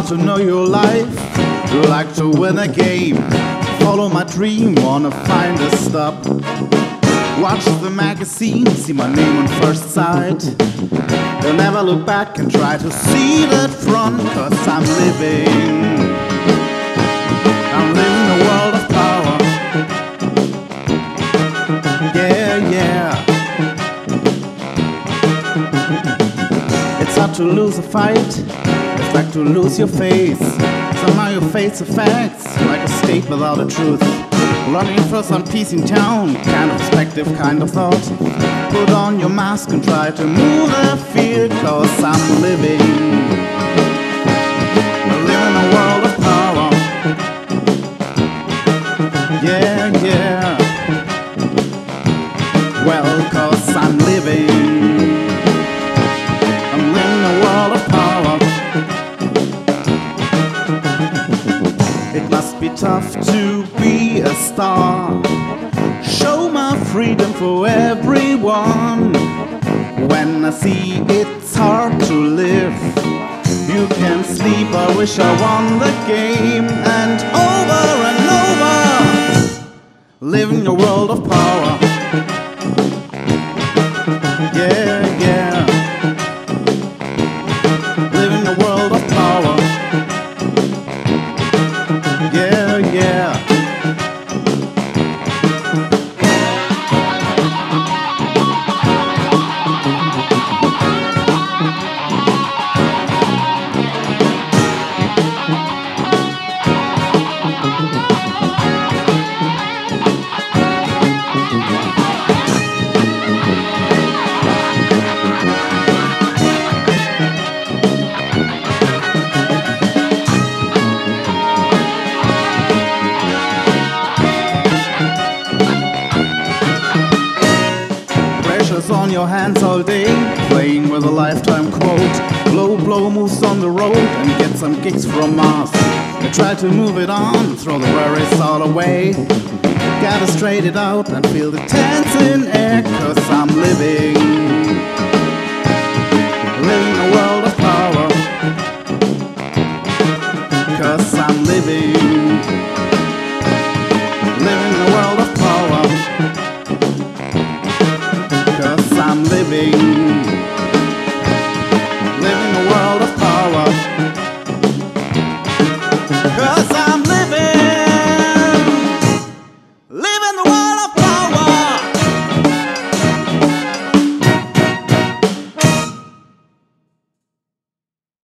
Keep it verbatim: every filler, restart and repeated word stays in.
to know your life, like to win a game. Follow my dream, wanna find a stop. Watch the magazine, see my name on first sight. They'll never look back and try to see that front, cause I'm living. I'm living a world of power. Yeah, yeah. It's hard to lose a fight. It's like to lose your face. Somehow you face the facts, like a state without a truth. Running for some peace in town, kind of perspective, kind of thought. Put on your mask and try to move the fear, cause I'm living. We're living a world of power. Yeah, yeah. Well, cause I'm living. I'm living a world of power. It must be tough to be a star. Show my freedom for everyone. When I see it's hard to live, you can sleep. I wish I won the game. And over and over, living a world of power. Yeah, yeah. Living a world of power. Yeah, yeah. On your hands all day, playing with a lifetime quote. Blow, blow moves on the road and get some kicks from Mars. You try to move it on, throw the worries all away. Gotta straight it out and feel the tense in air, cause I'm living. Living a world of power. Cause I'm living. Living a world of power. Cause I'm living, living a world of power. Cause